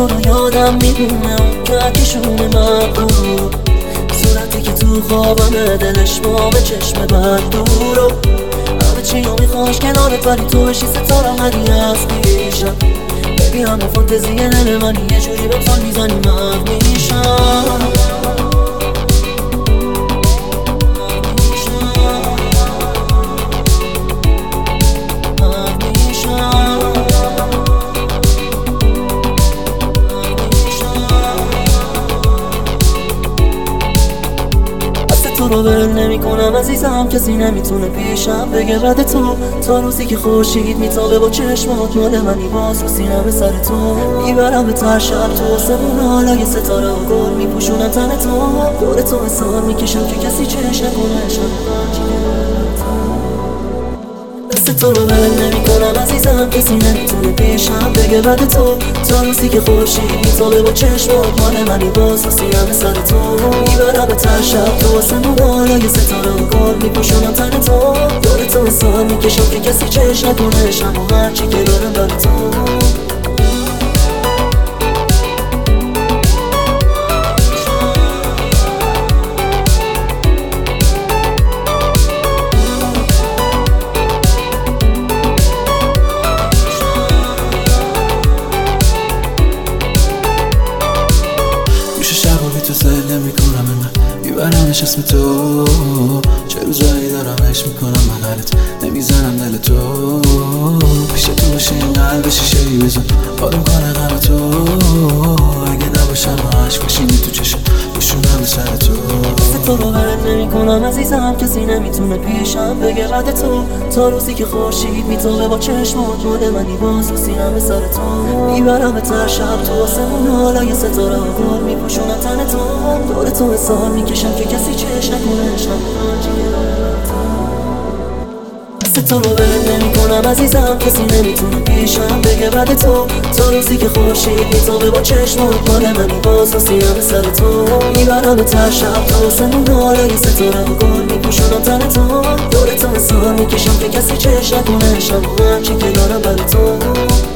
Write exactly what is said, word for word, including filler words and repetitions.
تو رو یادم میمونه اون کهکشون مغرور، صورتی که تو خوابمه دلش با به چشم بد دورو. همه چی رو میخواش کنارت ولی تو بشی ستاره هری از پیشم. ببی همه فانتزی دل منی یه جوری به پال میزنی مغ میشم. تو رو ول نمی کنم عزیزم، کسی نمیتونه پیشم بگه رد تو. تا روزی که خورشید میتابه با چشمات مال منی، باز رو سینم سر تو میبرم به تر شب تو آسمون، حالا یه ستاره و گل میپوشونم تن تو. دور تو حسار میکشم که کسی چش نکنه دست تو رو ول نمی کنم عزیزم، کسی نمیتونه پیشم بگه رد تو. تا روزی که خورشید میتابه با چشمات مال منی، باز رو سینم سر تو میبرم به تر شب تو آسمون، حالا یه ستاره و گل میپوشونم تن تو. دور تو حسار میکشم که کسی چش نکنه شم و هرچی که دارم برای تو. تو سر نمی کنم من میبرمش اسم تو، چه روزایی دارم عشق میکنم بغلت نمیزنم دل تو. پیش تو باشه این قلب شیشه‌ای بزن آروم کنه غم تو. اگه نباشم عشق بشینی تو چشم بشونم به سر تو. دست تو رو ول نمی کنم عزیزم، کسی نمیتونه پیشم بگه رد تو. تا روزی که خورشید میتابه با چشمات مال منی، باز رو سینم به سر تو میبرم به تر شب تو آسمون، حالا یه ستاره و گل میپوشونم تن تو. دور تو حسار میکشم که کسی چش نکنه شم دست تو رو ول نمی کنم عزیزم، کسی نمیتونه پیشم بگه رد تو. تا روزی که خورشید میتابه با چشمات مال منی، باز رو سینم به سر تو میبرم به تر شب تو آسمون، حالا یه ستاره و گل میپوشونم تن تو. دور تو حسار میکشم که کسی چش نکنه شم هرچی که دارم برای تو.